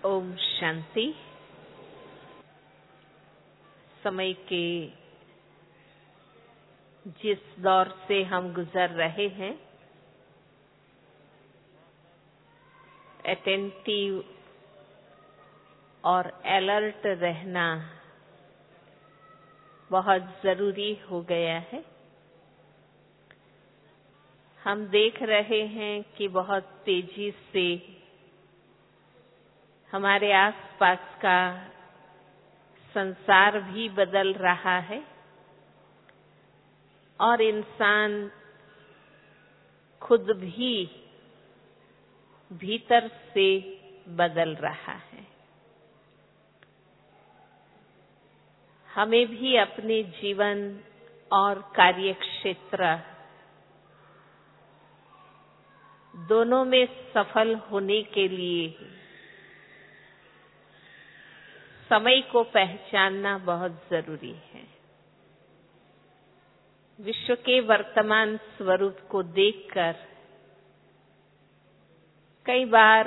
ओम शांति। समय के जिस दौर से हम गुजर रहे हैं, अटेंटिव और अलर्ट रहना बहुत जरूरी हो गया है। हम देख रहे हैं कि बहुत तेजी से हमारे आसपास का संसार भी बदल रहा है और इंसान खुद भी भीतर से बदल रहा है। हमें भी अपने जीवन और कार्यक्षेत्र दोनों में सफल होने के लिए समय को पहचानना बहुत जरूरी है। विश्व के वर्तमान स्वरूप को देखकर कई बार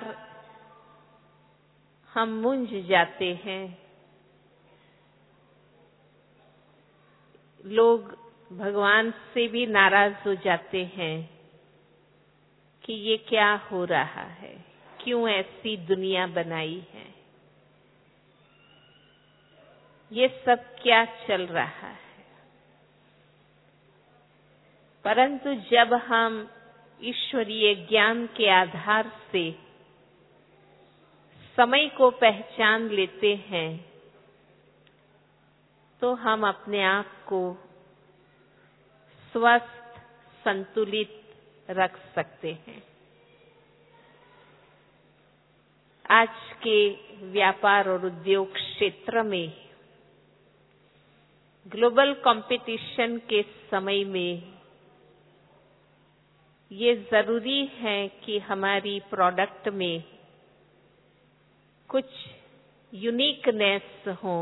हम मूंझ जाते हैं। लोग भगवान से भी नाराज हो जाते हैं कि ये क्या हो रहा है, क्यों ऐसी दुनिया बनाई है, ये सब क्या चल रहा है। परंतु जब हम ईश्वरीय ज्ञान के आधार से समय को पहचान लेते हैं तो हम अपने आप को स्वस्थ, संतुलित रख सकते हैं। आज के व्यापार और उद्योग क्षेत्र में ग्लोबल कंपटीशन के समय में ये जरूरी है कि हमारी प्रोडक्ट में कुछ यूनिकनेस हो,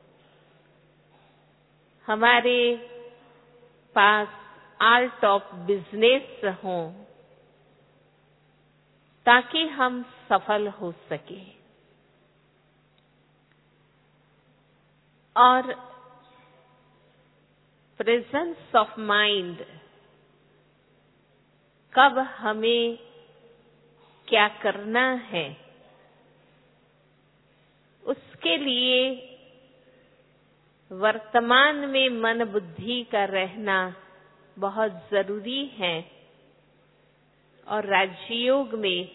हमारे पास आर्ट ऑफ बिजनेस हो, ताकि हम सफल हो सके। और प्रेजेंस ऑफ माइंड, कब हमें क्या करना है, उसके लिए वर्तमान में मन बुद्धि का रहना बहुत जरूरी है। और राजयोग में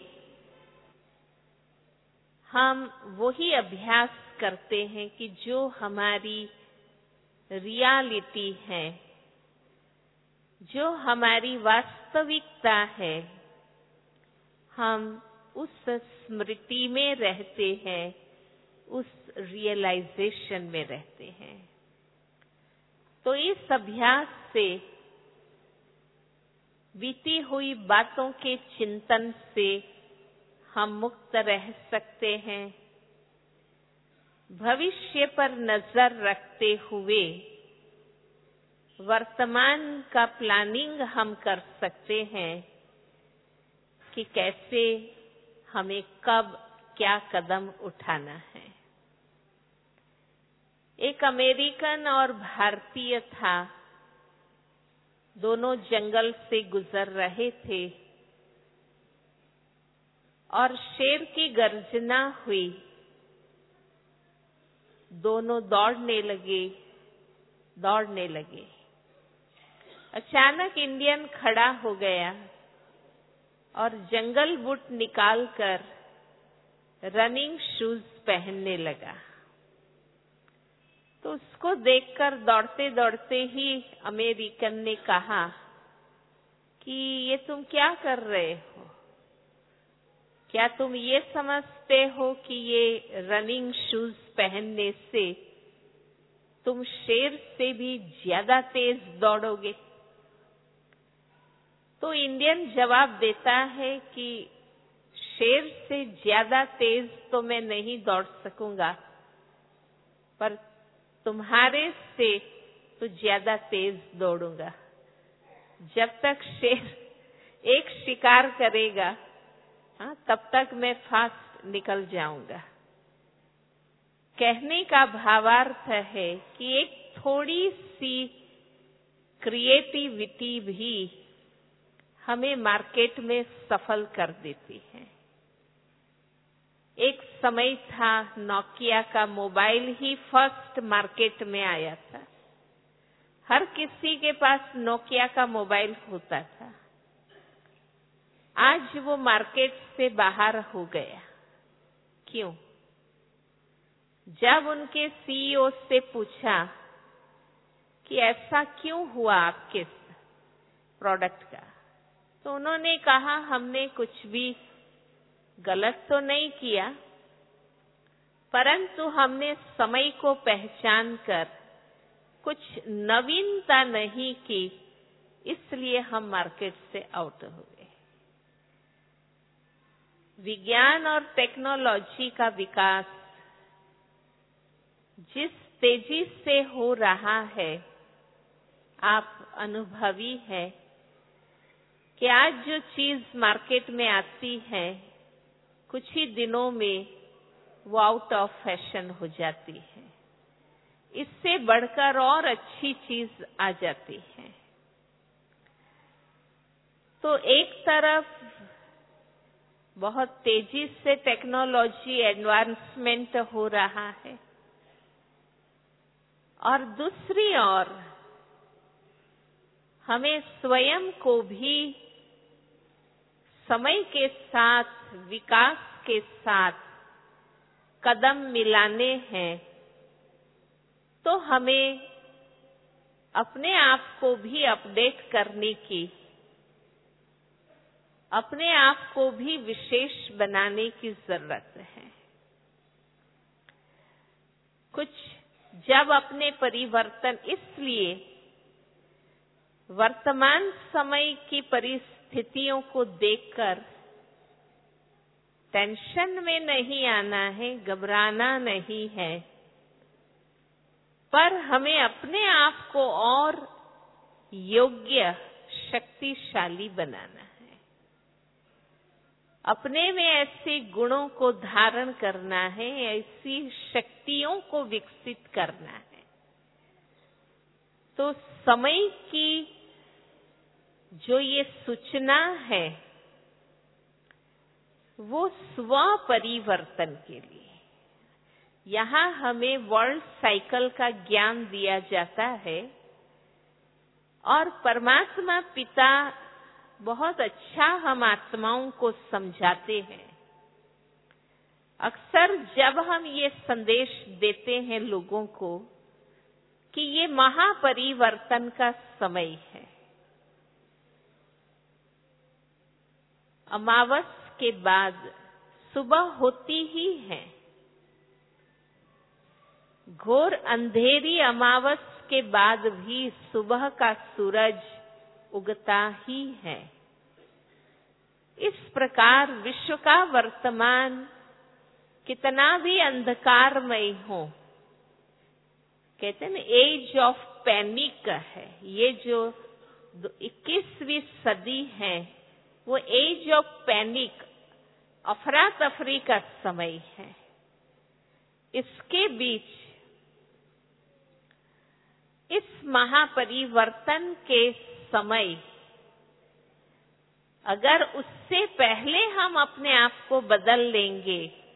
हम वही अभ्यास करते हैं कि जो हमारी रियलिटी है, जो हमारी वास्तविकता है, हम उस स्मृति में रहते हैं, उस रियलाइजेशन में रहते हैं। तो इस अभ्यास से बीती हुई बातों के चिंतन से हम मुक्त रह सकते हैं। भविष्य पर नजर रखते हुए वर्तमान का प्लानिंग हम कर सकते हैं कि कैसे हमें कब क्या कदम उठाना है। एक अमेरिकन और भारतीय था, दोनों जंगल से गुजर रहे थे और शेर की गर्जना हुई। दोनों दौड़ने लगे। अचानक इंडियन खड़ा हो गया और जंगल बूट निकालकर रनिंग शूज पहनने लगा। तो उसको देखकर दौड़ते दौड़ते ही अमेरिकन ने कहा कि ये तुम क्या कर रहे हो? क्या तुम ये समझते हो कि ये रनिंग शूज पहनने से तुम शेर से भी ज्यादा तेज दौड़ोगे? तो इंडियन जवाब देता है कि शेर से ज्यादा तेज तो मैं नहीं दौड़ सकूंगा, पर तुम्हारे से तो ज्यादा तेज दौड़ूंगा। जब तक शेर एक शिकार करेगा, तब तक मैं फास्ट निकल जाऊंगा। कहने का भावार्थ है कि एक थोड़ी सी क्रिएटिविटी भी हमें मार्केट में सफल कर देती है। एक समय था नोकिया का मोबाइल ही फर्स्ट मार्केट में आया था। हर किसी के पास नोकिया का मोबाइल होता था। आज वो मार्केट से बाहर हो गया। क्यों? जब उनके सीईओ से पूछा कि ऐसा क्यों हुआ आपके प्रोडक्ट का, तो उन्होंने कहा हमने कुछ भी गलत तो नहीं किया, परंतु हमने समय को पहचान कर कुछ नवीनता नहीं की, इसलिए हम मार्केट से आउट हो गए। विज्ञान और टेक्नोलॉजी का विकास जिस तेजी से हो रहा है, आप अनुभवी है कि आज जो चीज मार्केट में आती है, कुछ ही दिनों में वो आउट ऑफ फैशन हो जाती है। इससे बढ़कर और अच्छी चीज आ जाती है। तो एक तरफ बहुत तेजी से टेक्नोलॉजी एडवांसमेंट हो रहा है और दूसरी ओर हमें स्वयं को भी समय के साथ, विकास के साथ कदम मिलाने हैं। तो हमें अपने आप को भी अपडेट करने की, अपने आप को भी विशेष बनाने की जरूरत है। कुछ जब अपने परिवर्तन, इसलिए वर्तमान समय की परिस्थितियों को देखकर टेंशन में नहीं आना है, घबराना नहीं है, पर हमें अपने आप को और योग्य, शक्तिशाली बनाना है। अपने में ऐसे गुणों को धारण करना है, ऐसी शक्तियों को विकसित करना है। तो समय की जो ये सूचना है, वो स्व परिवर्तन के लिए, यहाँ हमें वर्ल्ड साइकिल का ज्ञान दिया जाता है और परमात्मा पिता बहुत अच्छा हम आत्माओं को समझाते हैं। अक्सर जब हम ये संदेश देते हैं लोगों को कि ये महापरिवर्तन का समय है, अमावस के बाद सुबह होती ही है, घोर अंधेरी अमावस के बाद भी सुबह का सूरज उगता ही है। इस प्रकार विश्व का वर्तमान कितना भी अंधकारमय हो, कहते हैं ना एज ऑफ पैनिक है, ये जो 21वीं सदी है वो एज ऑफ पैनिक, अफरा तफरी का समय है। इसके बीच इस महापरिवर्तन के समय अगर उससे पहले हम अपने आप को बदल लेंगे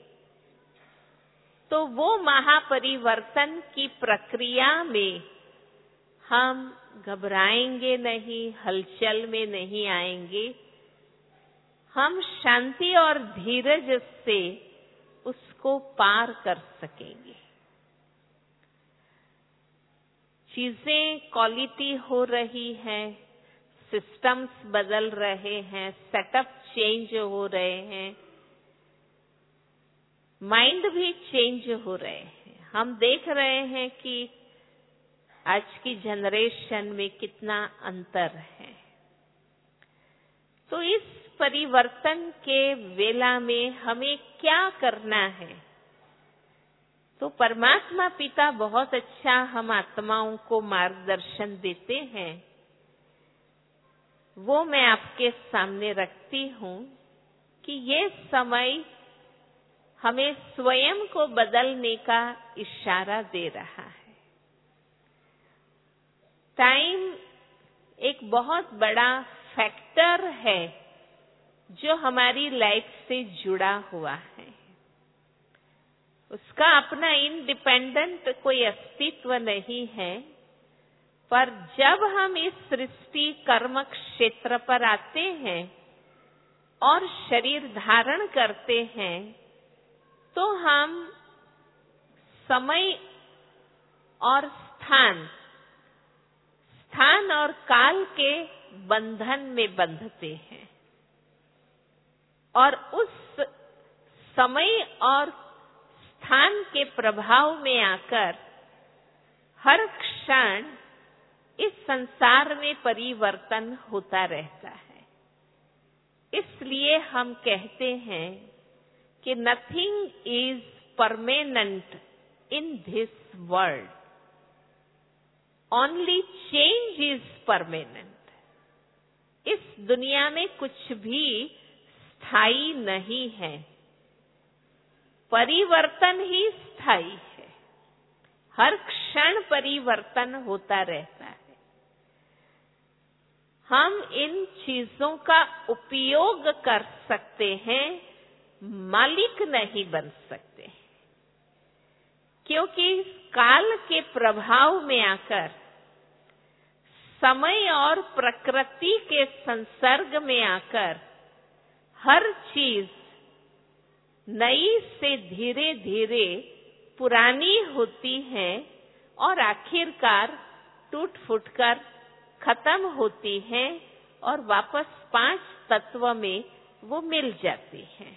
तो वो महापरिवर्तन की प्रक्रिया में हम घबराएंगे नहीं, हलचल में नहीं आएंगे। हम शांति और धीरज से उसको पार कर सकेंगे। चीजें क्वालिटी हो रही हैं, सिस्टम्स बदल रहे हैं, सेटअप चेंज हो रहे हैं, माइंड भी चेंज हो रहे हैं। हम देख रहे हैं कि आज की जनरेशन में कितना अंतर है। तो इस परिवर्तन के वेला में हमें क्या करना है? तो परमात्मा पिता बहुत अच्छा हम आत्माओं को मार्गदर्शन देते हैं, वो मैं आपके सामने रखती हूँ कि ये समय हमें स्वयं को बदलने का इशारा दे रहा है। टाइम एक बहुत बड़ा फैक्टर है जो हमारी लाइफ से जुड़ा हुआ है। उसका अपना इंडिपेंडेंट कोई अस्तित्व नहीं है, पर जब हम इस सृष्टि कर्म क्षेत्र पर आते हैं और शरीर धारण करते हैं, तो हम समय और स्थान और काल के बंधन में बंधते हैं और उस समय और स्थान के प्रभाव में आकर हर क्षण इस संसार में परिवर्तन होता रहता है। इसलिए हम कहते हैं कि nothing is permanent in this world, only change is permanent. इस दुनिया में कुछ भी स्थायी नहीं है, परिवर्तन ही स्थायी है। हर क्षण परिवर्तन होता रहता है। हम इन चीजों का उपयोग कर सकते हैं, मालिक नहीं बन सकते, क्योंकि काल के प्रभाव में आकर समय और प्रकृति के संसर्ग में आकर हर चीज नई से धीरे धीरे पुरानी होती है और आखिरकार टूट फूटकर खत्म होती है और वापस 5 तत्व में वो मिल जाती हैं।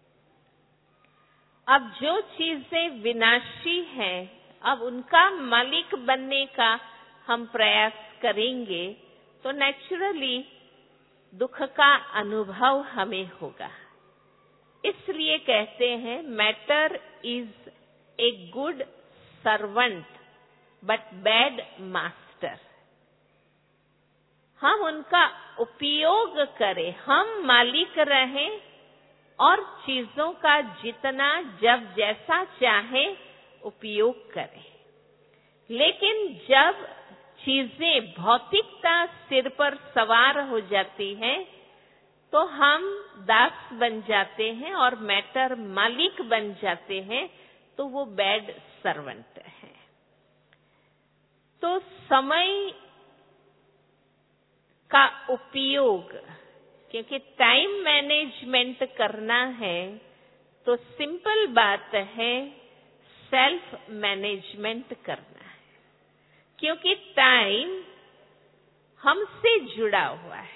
अब जो चीजें विनाशी हैं, अब उनका मालिक बनने का हम प्रयास करेंगे तो नेचुरली दुख का अनुभव हमें होगा। इसलिए कहते हैं matter is a good servant but bad master. हम उनका उपयोग करें, हम मालिक रहें और चीजों का जितना जब जैसा चाहे उपयोग करें। लेकिन जब चीजें भौतिकता सिर पर सवार हो जाती है तो हम दास बन जाते हैं और मैटर मालिक बन जाते हैं, तो वो बैड सर्वेंट है। तो समय का उपयोग, क्योंकि टाइम मैनेजमेंट करना है तो सिंपल बात है सेल्फ मैनेजमेंट करना है, क्योंकि टाइम हमसे जुड़ा हुआ है।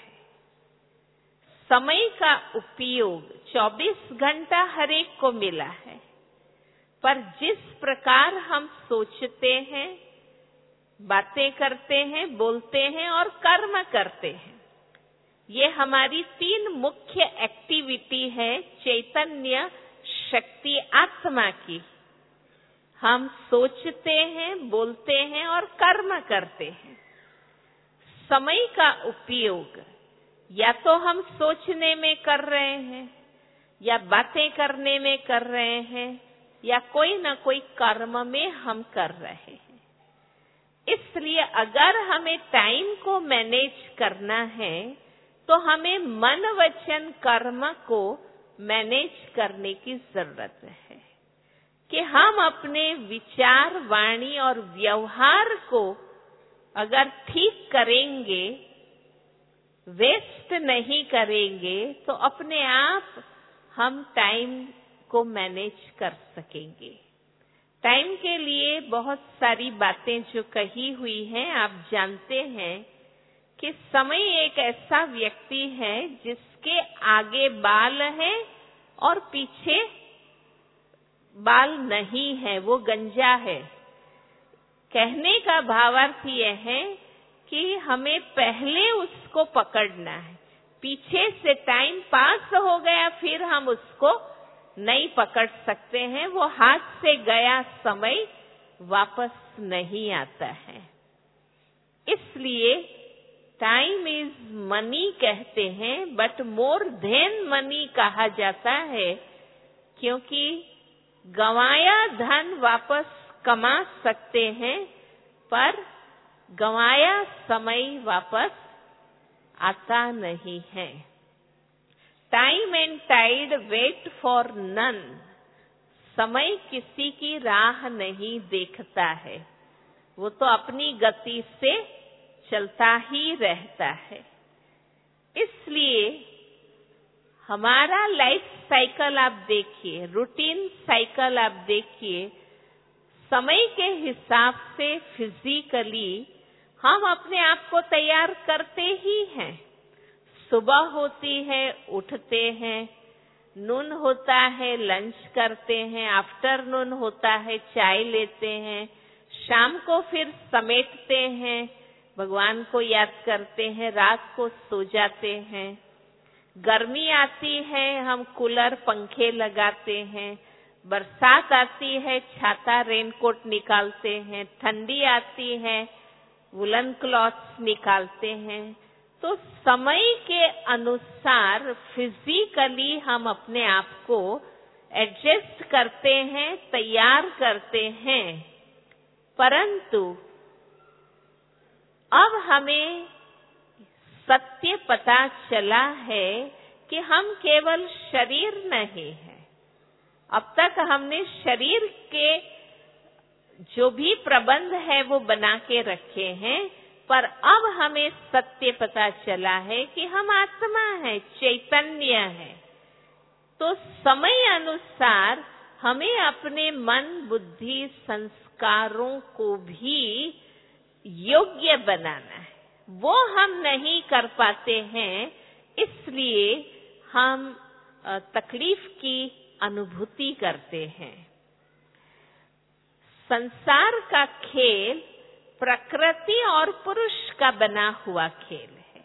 समय का उपयोग 24 घंटा हर एक को मिला है, पर जिस प्रकार हम सोचते हैं, बातें करते हैं, बोलते हैं और कर्म करते हैं, ये हमारी 3 मुख्य एक्टिविटी है चैतन्य शक्ति आत्मा की। हम सोचते हैं, बोलते हैं और कर्म करते हैं। समय का उपयोग या तो हम सोचने में कर रहे हैं, या बातें करने में कर रहे हैं, या कोई ना कोई कर्म में हम कर रहे हैं। इसलिए अगर हमें टाइम को मैनेज करना है तो हमें मन वचन कर्म को मैनेज करने की जरूरत है कि हम अपने विचार, वाणी और व्यवहार को अगर ठीक करेंगे, वेस्ट नहीं करेंगे, तो अपने आप हम टाइम को मैनेज कर सकेंगे। टाइम के लिए बहुत सारी बातें जो कही हुई हैं, आप जानते हैं कि समय एक ऐसा व्यक्ति है जिसके आगे बाल हैं और पीछे बाल नहीं है, वो गंजा है। कहने का भावार्थ यह है कि हमें पहले उसको पकड़ना है। पीछे से टाइम पास हो गया फिर हम उसको नहीं पकड़ सकते हैं। वो हाथ से गया समय वापस नहीं आता है। इसलिए टाइम इज मनी कहते हैं, बट मोर देन मनी कहा जाता है, क्योंकि गंवाया धन वापस कमा सकते हैं, पर गंवाया समय वापस आता नहीं है। Time and tide wait for none. समय किसी की राह नहीं देखता है, वो तो अपनी गति से चलता ही रहता है। इसलिए हमारा लाइफ साइकिल आप देखिए, रूटीन साइकिल आप देखिए, समय के हिसाब से फिजिकली हम अपने आप को तैयार करते ही हैं। सुबह होती है, उठते हैं, नून होता है, लंच करते हैं, आफ्टरनून होता है, चाय लेते हैं, शाम को फिर समेटते हैं, भगवान को याद करते हैं, रात को सो जाते हैं। गर्मी आती है, हम कूलर पंखे लगाते हैं, बरसात आती है, छाता रेनकोट निकालते हैं, ठंडी आती है, वुलन क्लॉथ्स निकालते हैं। तो समय के अनुसार फिजिकली हम अपने आप को एडजस्ट करते हैं, तैयार करते हैं, परंतु अब हमें सत्य पता चला है कि हम केवल शरीर नहीं हैं। अब तक हमने शरीर के जो भी प्रबंध है वो बना के रखे हैं, पर अब हमें सत्य पता चला है कि हम आत्मा है, चैतन्य है। तो समय अनुसार हमें अपने मन, बुद्धि, संस्कारों को भी योग्य बनाना है। वो हम नहीं कर पाते हैं, इसलिए हम तकलीफ की अनुभूति करते हैं। संसार का खेल प्रकृति और पुरुष का बना हुआ खेल है।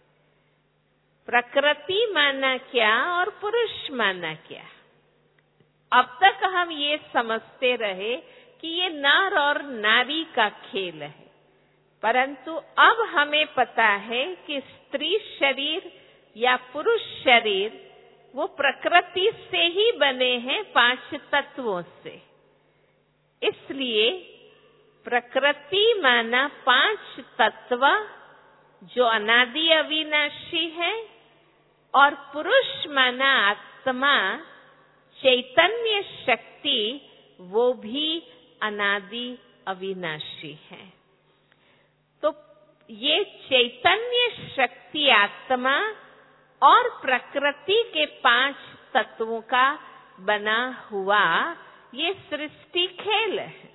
प्रकृति माना क्या और पुरुष माना क्या? अब तक हम ये समझते रहे कि ये नर और नारी का खेल है, परंतु अब हमें पता है कि स्त्री शरीर या पुरुष शरीर वो प्रकृति से ही बने हैं, 5 तत्वों से। इसलिए प्रकृति माना 5 तत्व जो अनादि अविनाशी है, और पुरुष माना आत्मा, चैतन्य शक्ति, वो भी अनादि अविनाशी है। तो ये चैतन्य शक्ति, आत्मा और प्रकृति के 5 तत्वों का बना हुआ ये सृष्टि खेल है।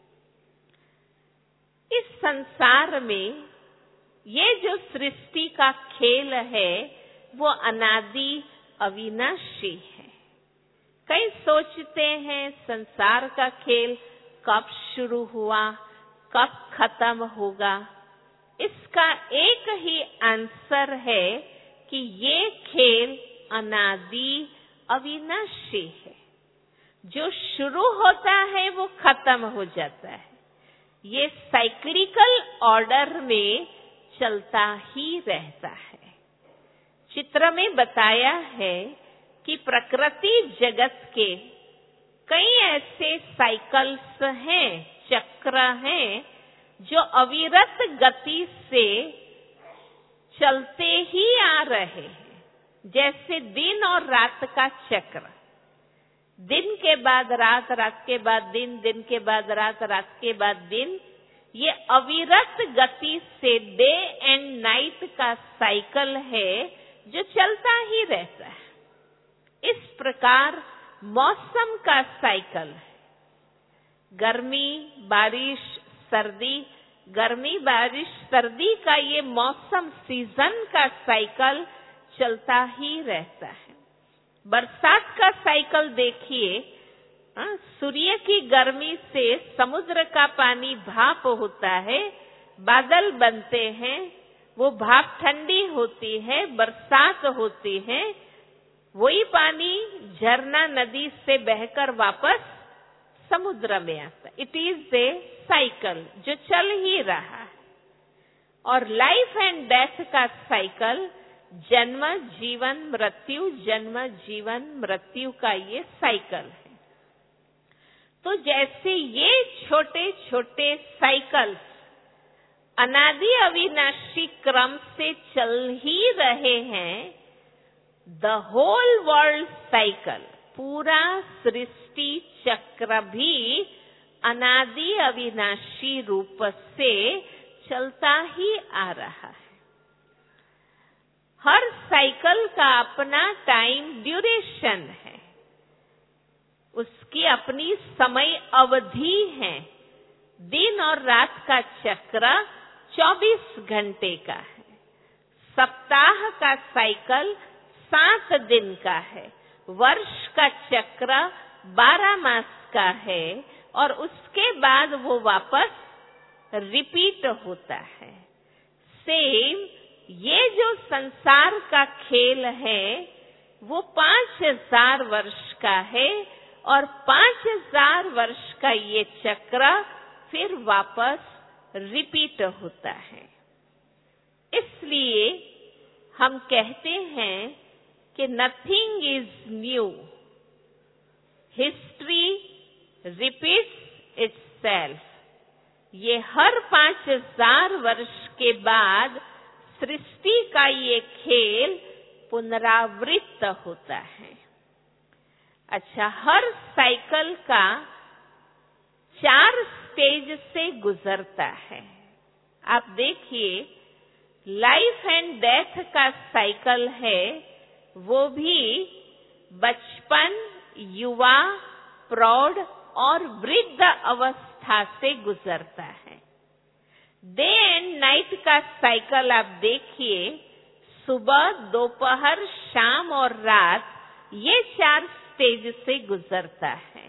इस संसार में ये जो सृष्टि का खेल है वो अनादि अविनाशी है। कई सोचते हैं संसार का खेल कब शुरू हुआ, कब खत्म होगा। इसका एक ही आंसर है कि ये खेल अनादि अविनाशी है। जो शुरू होता है वो खत्म हो जाता है। ये साइक्लिकल ऑर्डर में चलता ही रहता है। चित्र में बताया है कि प्रकृति जगत के कई ऐसे साइकिल्स हैं, चक्र हैं, जो अविरत गति से चलते ही आ रहे हैं। जैसे दिन और रात का चक्र, दिन के बाद रात, रात के बाद दिन, दिन के बाद रात, रात के बाद दिन, ये अविरत गति से डे एंड नाइट का साइकिल है जो चलता ही रहता है। इस प्रकार मौसम का साइकिल है। गर्मी, बारिश, सर्दी, गर्मी, बारिश, सर्दी का ये मौसम, सीजन का साइकिल चलता ही रहता है। बरसात का साइकिल देखिए, सूर्य की गर्मी से समुद्र का पानी भाप होता है, बादल बनते हैं, वो भाप ठंडी होती है, बरसात होती है, वही पानी झरना नदी से बहकर वापस समुद्र में आता है। इट इज ए साइकिल जो चल ही रहा है। और लाइफ एंड डेथ का साइकिल, जन्म जीवन मृत्यु, जन्म जीवन मृत्यु का ये साइकिल है। तो जैसे ये छोटे छोटे साइकिल्स अनादि अविनाशी क्रम से चल ही रहे हैं, द होल वर्ल्ड साइकिल, पूरा सृष्टि चक्र भी अनादि अविनाशी रूप से चलता ही आ रहा है। हर साइकिल का अपना टाइम ड्यूरेशन है, उसकी अपनी समय अवधि है। दिन और रात का चक्र 24 घंटे का है। सप्ताह का साइकिल 7 दिन का है। वर्ष का चक्र 12 मास का है और उसके बाद वो वापस रिपीट होता है। सेम ये जो संसार का खेल है वो 5000 वर्ष का है और 5000 वर्ष का ये चक्र फिर वापस रिपीट होता है। इसलिए हम कहते हैं कि nothing is new, history repeats itself. ये हर 5000 वर्ष के बाद सृष्टि का ये खेल पुनरावृत्त होता है। अच्छा, हर साइकिल का 4 स्टेज से गुजरता है। आप देखिए, लाइफ एंड डेथ का साइकिल है, वो भी बचपन, युवा, प्रौढ़ और वृद्ध अवस्था से गुजरता है। डे एंड नाइट का साइकिल आप देखिए, सुबह, दोपहर, शाम और रात, ये 4 स्टेज से गुजरता है।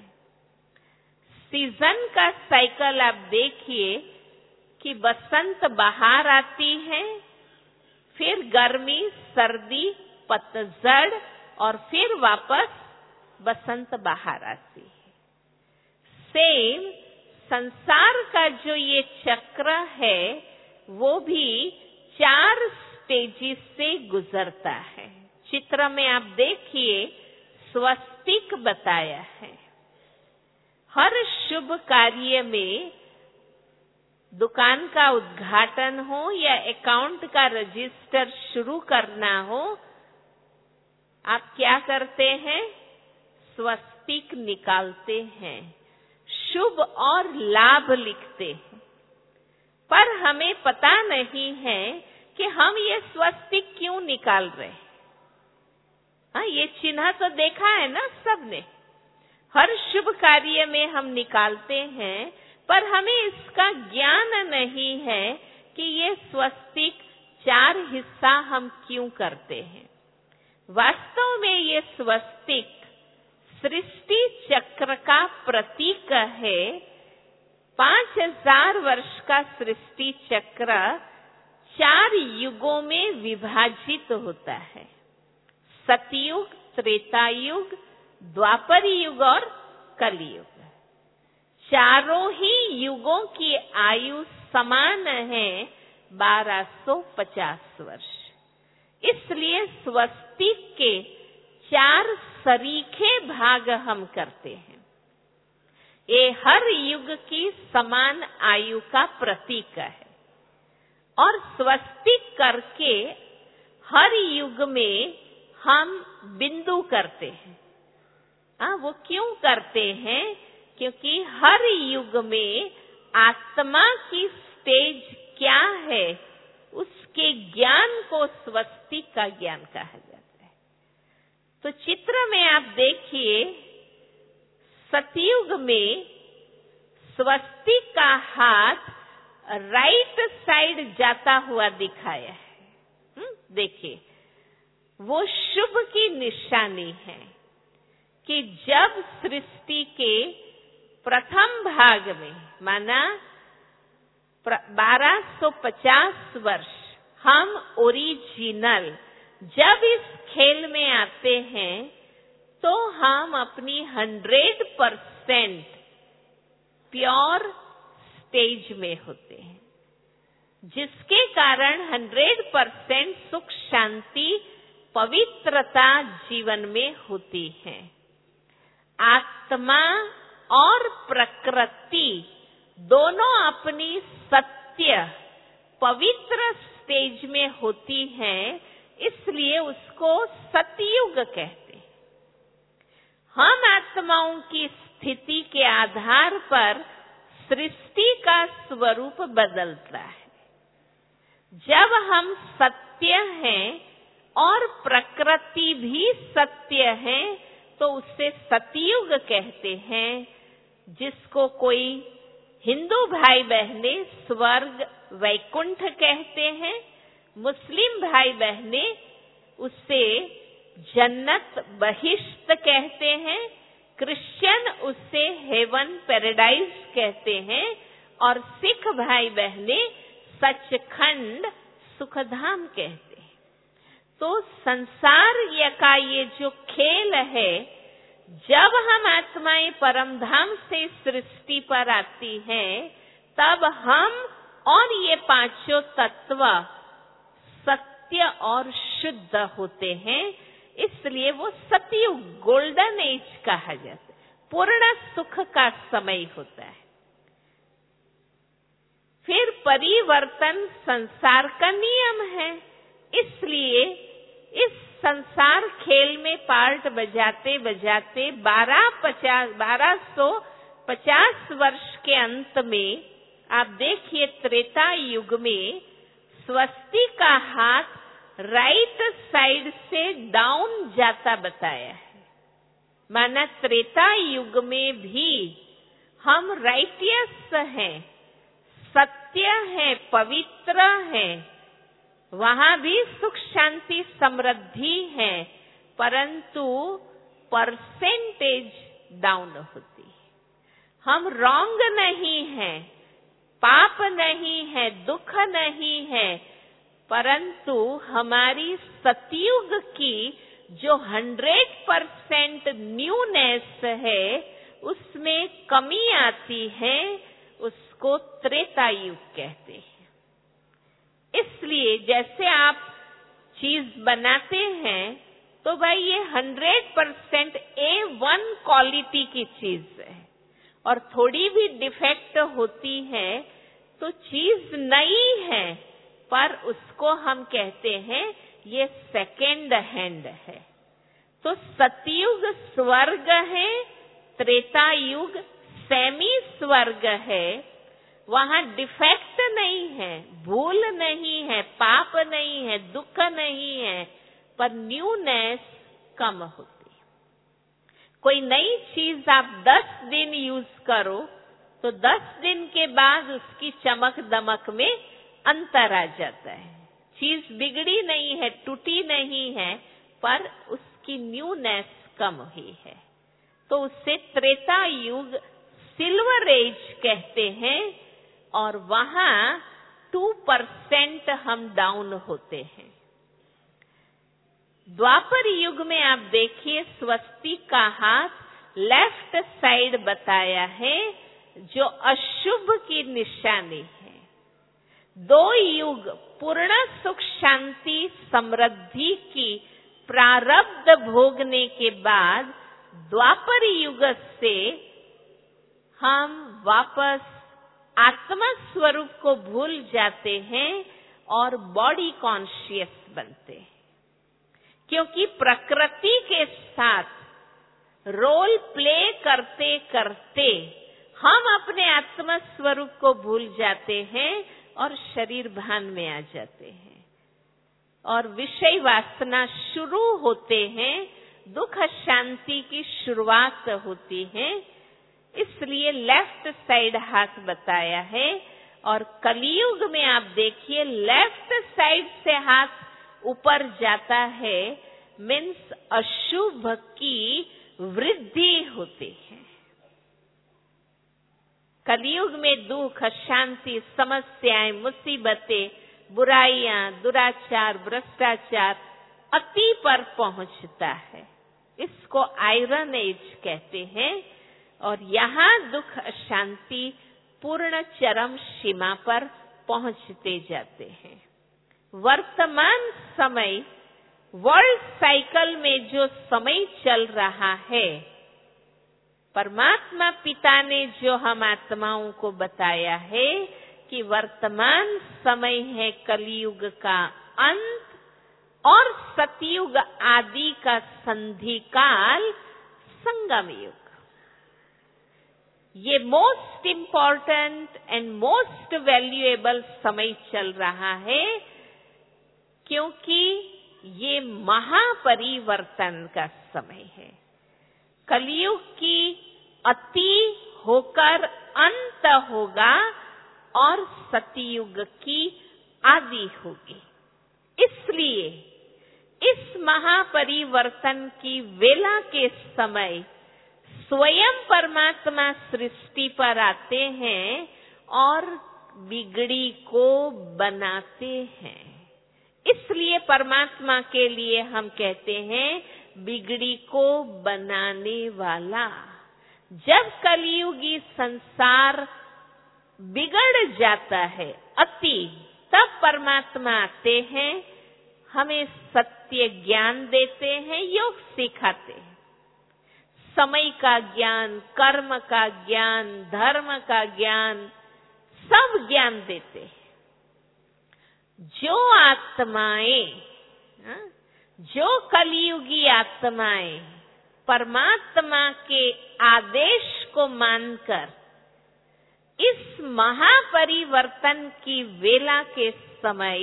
सीजन का साइकिल आप देखिए कि बसंत बाहर आती है, फिर गर्मी, सर्दी, पतझड़ और फिर वापस बसंत बाहर आती है। सेम संसार का जो ये चक्र है वो भी 4 स्टेजिस से गुजरता है। चित्र में आप देखिए, स्वस्तिक बताया है। हर शुभ कार्य में, दुकान का उद्घाटन हो या अकाउंट का रजिस्टर शुरू करना हो, आप क्या करते हैं? स्वस्तिक निकालते हैं, शुभ और लाभ लिखते हैं। पर हमें पता नहीं है कि हम ये स्वस्तिक क्यों निकाल रहे हैं। हाँ, ये चिन्ह तो देखा है ना सबने। हर शुभ कार्य में हम निकालते हैं, पर हमें इसका ज्ञान नहीं है कि ये स्वस्तिक 4 हिस्सा हम क्यों करते हैं। वास्तव में ये स्वस्तिक सृष्टि चक्र का प्रतीक है। 5000 वर्ष का सृष्टि चक्र 4 युगों में विभाजित होता है। सतयुग, त्रेता युग, द्वापर युग और कलयुग। चारों ही युगों की आयु समान है, 1250 वर्ष। इसलिए स्वस्तिक के 4 सरीखे भाग हम करते हैं। ये हर युग की समान आयु का प्रतीक है। और स्वस्तिक करके हर युग में हम बिंदु करते हैं। वो क्यों करते हैं? क्योंकि हर युग में आत्मा की स्टेज क्या है, उसके ज्ञान को स्वस्तिक का ज्ञान कहा जाता है। तो चित्र में आप देखिए, सतयुग में स्वस्तिक का हाथ राइट साइड जाता हुआ दिखाया है। देखिए, वो शुभ की निशानी है कि जब सृष्टि के प्रथम भाग में, माना 1250 वर्ष, हम ओरिजिनल जब इस खेल में आते हैं तो हम अपनी 100% प्योर स्टेज में होते हैं, जिसके कारण 100% सुख, शांति, पवित्रता जीवन में होती है। आत्मा और प्रकृति दोनों अपनी सत्य पवित्र स्टेज में होती हैं, इसलिए उसको सतयुग कहते हैं। हम आत्माओं की स्थिति के आधार पर सृष्टि का स्वरूप बदलता है। जब हम सत्य हैं और प्रकृति भी सत्य है तो उसे सतयुग कहते हैं, जिसको कोई हिंदू भाई बहने स्वर्ग वैकुंठ कहते हैं, मुस्लिम भाई बहने उसे जन्नत बहिश्त कहते हैं, क्रिश्चियन उसे हेवन पैराडाइज कहते हैं और सिख भाई बहने सचखंड सुखधाम कहते हैं। तो संसार का ये जो खेल है, जब हम आत्माएं परमधाम से सृष्टि पर आती हैं, तब हम और ये पांचों तत्व सत्य और शुद्ध होते हैं, इसलिए वो सतयुग गोल्डन एज कहा जाता है, पूर्ण सुख का समय होता है। फिर परिवर्तन संसार का नियम है, इसलिए इस संसार खेल में पार्ट बजाते बजाते 1250 वर्ष के अंत में आप देखिए त्रेता युग में स्वस्ति का हाथ राइट साइड से डाउन जाता बताया है। माना त्रेता युग में भी हम राइटियस हैं, सत्य है, पवित्र है, वहां भी सुख शांति समृद्धि है, परंतु परसेंटेज डाउन होती है। हम रॉन्ग नहीं है, पाप नहीं है, दुख नहीं है, परंतु हमारी सतयुग की जो 100% न्यूनेस है उसमें कमी आती है, उसको त्रेता युग कहते हैं। इसलिए जैसे आप चीज बनाते हैं तो भाई ये 100% A1 क्वालिटी की चीज है और थोड़ी भी डिफेक्ट होती है तो चीज नई है, पर उसको हम कहते हैं ये सेकेंड हैंड है। तो सतयुग स्वर्ग है, त्रेता युग सेमी स्वर्ग है, वहां डिफेक्ट नहीं है, भूल नहीं है, पाप नहीं है, दुख नहीं है, पर न्यूनेस कम होती है। कोई नई चीज आप 10 दिन यूज करो तो 10 दिन के बाद उसकी चमक दमक में अंतर आ जाता है। चीज बिगड़ी नहीं है, टूटी नहीं है, पर उसकी न्यूनेस कम हुई है, तो उससे त्रेता युग सिल्वर एज कहते हैं और वहां 2% हम डाउन होते हैं। द्वापर युग में आप देखिए स्वस्ति का हाथ लेफ्ट साइड बताया है, जो अशुभ की निशानी है। 2 युग पूर्ण सुख शांति समृद्धि की प्रारब्ध भोगने के बाद द्वापर युग से हम वापस आत्मा स्वरूप को भूल जाते हैं और बॉडी कॉन्शियस बनते हैं, क्योंकि प्रकृति के साथ रोल प्ले करते करते हम अपने आत्मा स्वरूप को भूल जाते हैं और शरीर भान में आ जाते हैं और विषय वासना शुरू होते हैं, दुख शांति की शुरुआत होती है। इसलिए लेफ्ट साइड हाथ बताया है और कलियुग में आप देखिए लेफ्ट साइड से हाथ ऊपर जाता है, मीन्स अशुभ की वृद्धि होती है। कलियुग में दुख, शांति, समस्याएं, मुसीबतें, बुराइयां, दुराचार, भ्रष्टाचार अति पर पहुंचता है। इसको आयरन एज कहते हैं और यहाँ दुख शांति पूर्ण चरम सीमा पर पहुंचते जाते हैं। वर्तमान समय वर्ल्ड साइकिल में जो समय चल रहा है, परमात्मा पिता ने जो हम आत्माओं को बताया है कि वर्तमान समय है कलयुग का अंत और सतयुग आदि का संधि काल संगम युग। ये most important and most valuable समय चल रहा है, क्योंकि ये महापरिवर्तन का समय है। कलयुग की अति होकर अंत होगा और सतयुग की आदि होगी। इसलिए इस महापरिवर्तन की वेला के समय स्वयं परमात्मा सृष्टि पर आते हैं और बिगड़ी को बनाते हैं। इसलिए परमात्मा के लिए हम कहते हैं बिगड़ी को बनाने वाला। जब कलयुगी संसार बिगड़ जाता है अति, तब परमात्मा आते हैं, हमें सत्य ज्ञान देते हैं, योग सिखाते हैं। समय का ज्ञान, कर्म का ज्ञान, धर्म का ज्ञान, सब ज्ञान देते हैं। जो आत्माएं, जो कलयुगी आत्माएं परमात्मा के आदेश को मानकर इस महापरिवर्तन की वेला के समय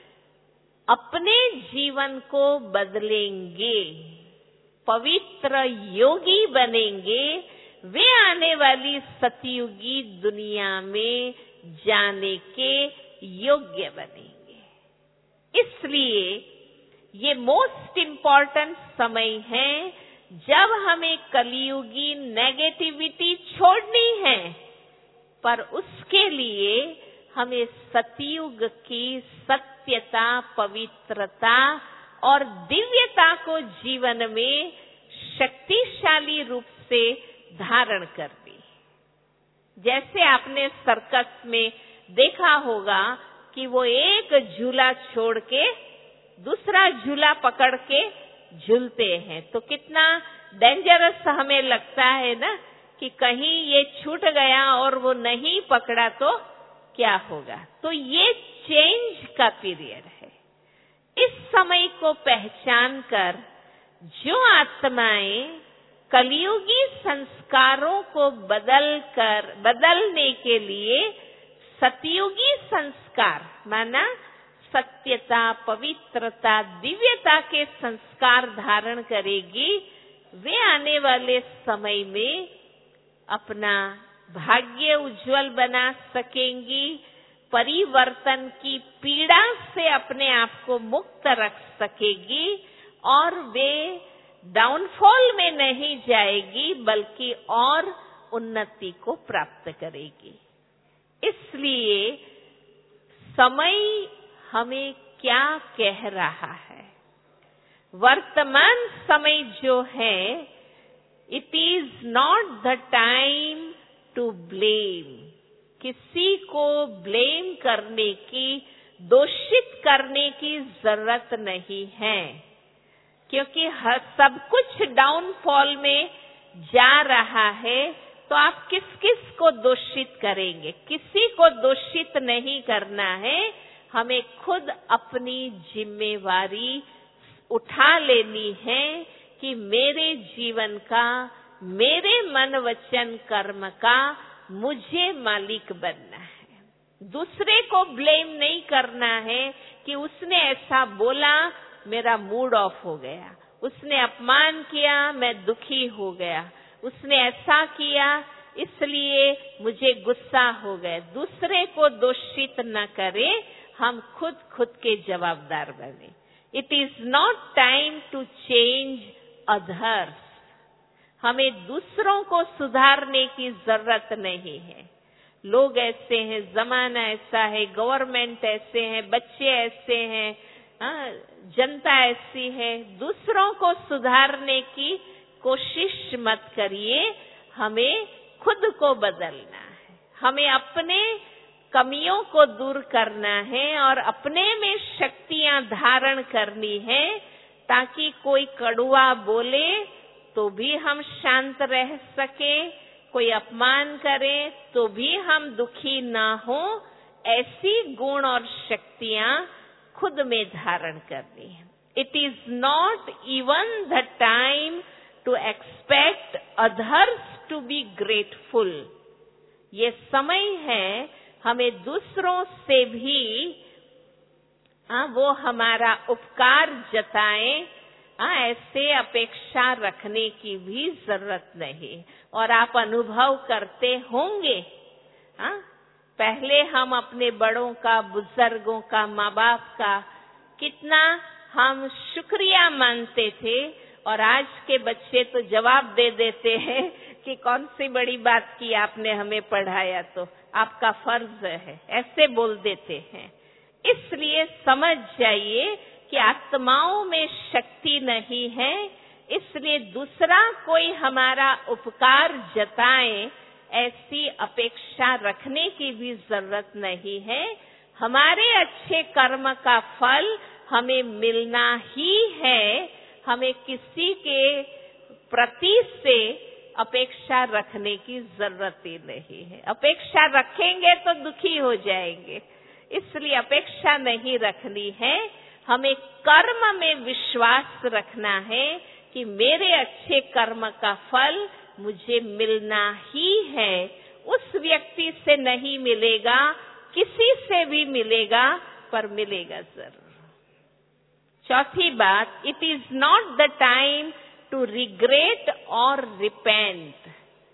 अपने जीवन को बदलेंगे, पवित्र योगी बनेंगे, वे आने वाली सतयुगी दुनिया में जाने के योग्य बनेंगे। इसलिए ये मोस्ट इम्पॉर्टेंट समय है जब हमें कलयुगी नेगेटिविटी छोड़नी है, पर उसके लिए हमें सतयुग की सत्यता, पवित्रता और दिव्यता को जीवन में शक्तिशाली रूप से धारण करनी। जैसे आपने सर्कस में देखा होगा कि वो एक झूला छोड़ के दूसरा झूला पकड़ के झूलते हैं, तो कितना डेंजरस हमें लगता है ना कि कहीं ये छूट गया और वो नहीं पकड़ा तो क्या होगा। तो ये चेंज का पीरियड है। इस समय को पहचान कर जो आत्माएं कलयुगी संस्कारों को बदलने के लिए सतयुगी संस्कार माना सत्यता, पवित्रता, दिव्यता के संस्कार धारण करेगी, वे आने वाले समय में अपना भाग्य उज्जवल बना सकेंगी, परिवर्तन की पीड़ा से अपने आप को मुक्त रख सकेगी और वे डाउनफॉल में नहीं जाएगी बल्कि और उन्नति को प्राप्त करेगी। इसलिए समय हमें क्या कह रहा है? वर्तमान समय जो है, it is not the time to blame. किसी को ब्लेम करने की, दोषित करने की जरूरत नहीं है, क्योंकि सब कुछ डाउनफॉल में जा रहा है, तो आप किस किस को दोषित करेंगे? किसी को दोषित नहीं करना है, हमें खुद अपनी जिम्मेवारी उठा लेनी है कि मेरे जीवन का, मेरे मन वचन कर्म का मुझे मालिक बनना है। दूसरे को ब्लेम नहीं करना है कि उसने ऐसा बोला, मेरा मूड ऑफ हो गया, उसने अपमान किया, मैं दुखी हो गया, उसने ऐसा किया इसलिए मुझे गुस्सा हो गया। दूसरे को दोषित न करें, हम खुद के जवाबदार बने। It is not time to change others. हमें दूसरों को सुधारने की जरूरत नहीं है। लोग ऐसे हैं, जमाना ऐसा है, गवर्नमेंट ऐसे हैं, बच्चे ऐसे हैं, जनता ऐसी है। दूसरों को सुधारने की कोशिश मत करिए, हमें खुद को बदलना है। हमें अपने कमियों को दूर करना है और अपने में शक्तियां धारण करनी है, ताकि कोई कड़वा बोले तो भी हम शांत रह सके, कोई अपमान करे तो भी हम दुखी ना हो, ऐसी गुण और शक्तियां खुद में धारण करनी है। It is not even the time to expect others to be grateful. ये समय है हमें दूसरों से भी वो हमारा उपकार जताएं, ऐसे अपेक्षा रखने की भी जरूरत नहीं। और आप अनुभव करते होंगे, पहले हम अपने बड़ों का, बुजुर्गों का, माँ बाप का कितना हम शुक्रिया मानते थे, और आज के बच्चे तो जवाब दे देते हैं कि कौन सी बड़ी बात की आपने हमें पढ़ाया, तो आपका फर्ज है, ऐसे बोल देते हैं। इसलिए समझ जाइए कि आत्माओं में शक्ति नहीं है, इसलिए दूसरा कोई हमारा उपकार जताए ऐसी अपेक्षा रखने की भी जरूरत नहीं है। हमारे अच्छे कर्म का फल हमें मिलना ही है, हमें किसी के प्रति से अपेक्षा रखने की जरूरत ही नहीं है। अपेक्षा रखेंगे तो दुखी हो जाएंगे, इसलिए अपेक्षा नहीं रखनी है। हमें कर्म में विश्वास रखना है कि मेरे अच्छे कर्म का फल मुझे मिलना ही है। उस व्यक्ति से नहीं मिलेगा, किसी से भी मिलेगा, पर मिलेगा जरूर। चौथी बात, it is not the time to regret और रिपेंट।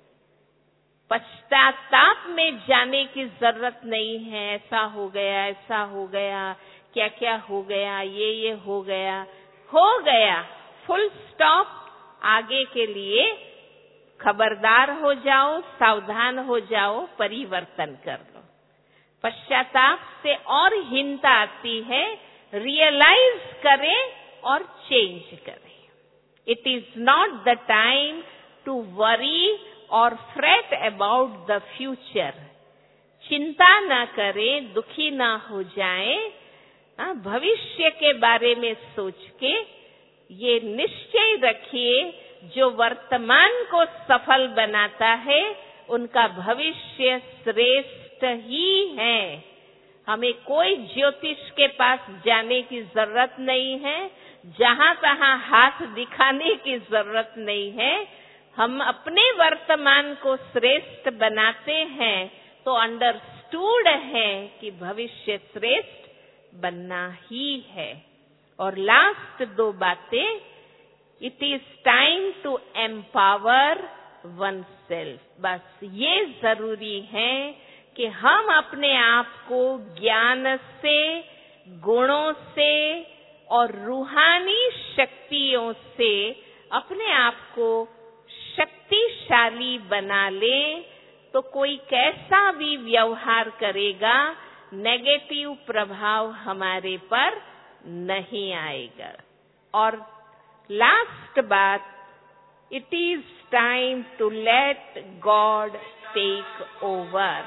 पश्चाताप में जाने की जरूरत नहीं है। ऐसा हो गया, ऐसा हो गया, क्या क्या हो गया, ये हो गया, फुल स्टॉप। आगे के लिए खबरदार हो जाओ, सावधान हो जाओ, परिवर्तन कर लो। पश्चाताप से और हीनता आती है, रियलाइज करें और चेंज करें। It is not the time to worry और फ्रेट अबाउट द फ्यूचर। चिंता ना करें, दुखी ना हो जाएं, भविष्य के बारे में सोच के ये निश्चय रखिए, जो वर्तमान को सफल बनाता है उनका भविष्य श्रेष्ठ ही है। हमें कोई ज्योतिष के पास जाने की जरूरत नहीं है, जहां तहां हाथ दिखाने की जरूरत नहीं है। हम अपने वर्तमान को श्रेष्ठ बनाते हैं तो अंडरस्टूड है कि भविष्य श्रेष्ठ बनना ही है। और लास्ट दो बातें, it is time to empower oneself. बस ये जरूरी है कि हम अपने आप को ज्ञान से, गुणों से और रूहानी शक्तियों से अपने आप को शक्तिशाली बना लें, तो कोई कैसा भी व्यवहार करेगा, नेगेटिव प्रभाव हमारे पर नहीं आएगा। और लास्ट बात, it is time to let God take over.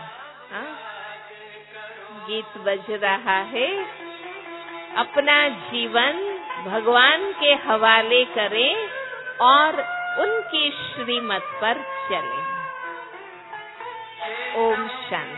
गीत बज रहा है, अपना जीवन भगवान के हवाले करें और उनकी श्रीमत पर चलें। ओम शांति।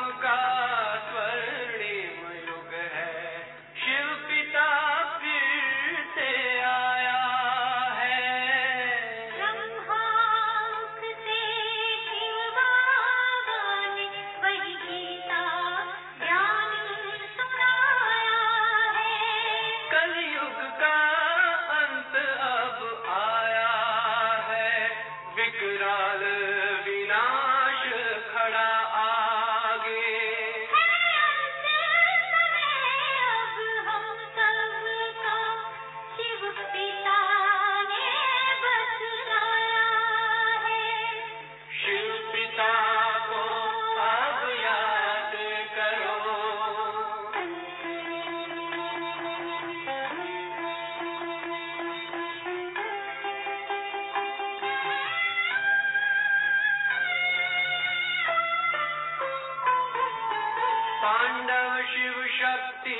पांडव शिव शक्ति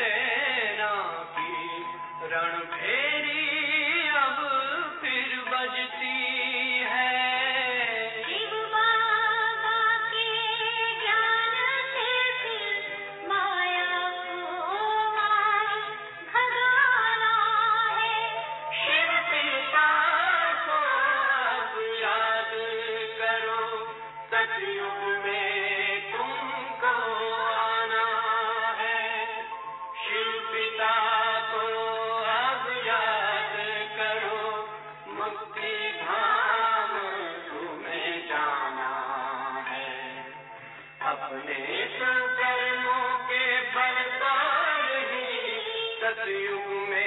सेना की रणभेरी अब फिर बज सतयुग में